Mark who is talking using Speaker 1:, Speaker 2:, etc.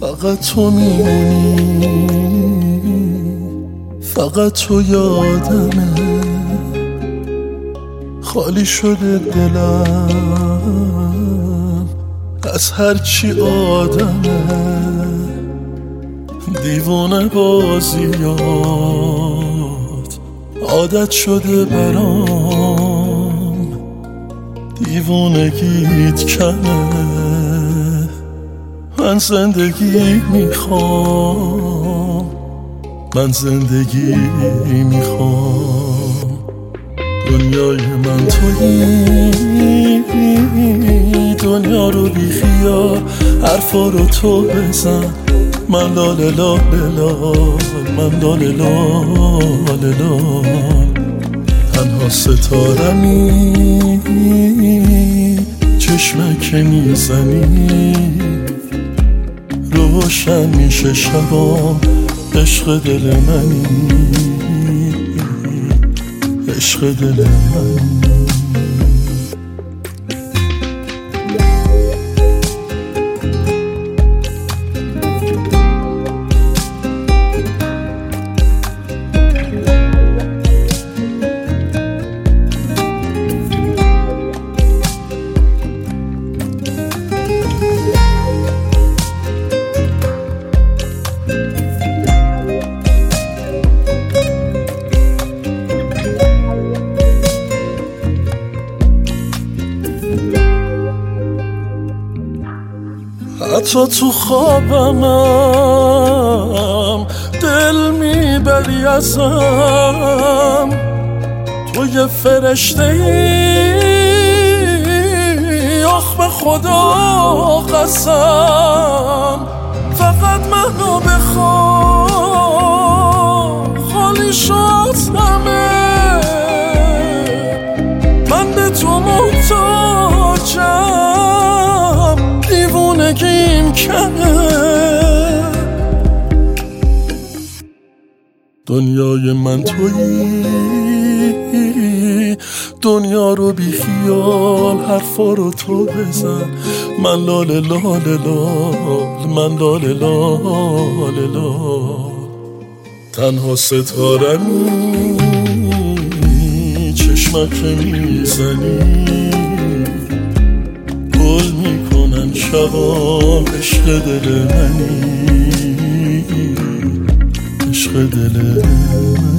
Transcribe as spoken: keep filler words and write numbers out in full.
Speaker 1: فقط تو میمونی، فقط تو یادمه. خالی شده دلم از هرچی آدمه. دیوانه بازیات عادت شده برام، دیوونگیت کمه. من زندگی میخوام، من زندگی میخوام. دنیای من تویی، دنیا رو بی خیال، حرفا رو تو بزن. من لاله لاله لال، من لاله لاله لال. تنها ستارمی چشمک میزنی، روشن میشه شبام. عشق دل منی، عشق دل منی. حتی تو خوابمم دل میبری ازم. تو یه فرشته ای، آخ به خدا قسم. فقط منو بخواه، خالی شد همه. من به تو محتاجم، دیوونگیم کمه. دنیای من تویی، دنیا رو بی خیال، حرفا رو تو بزن. من لاله لاله لال، من لاله لاله لال. تنها ستارمی چشمک میزنی، گل میکنن شبام. عشق دل منی، عشق دل منی.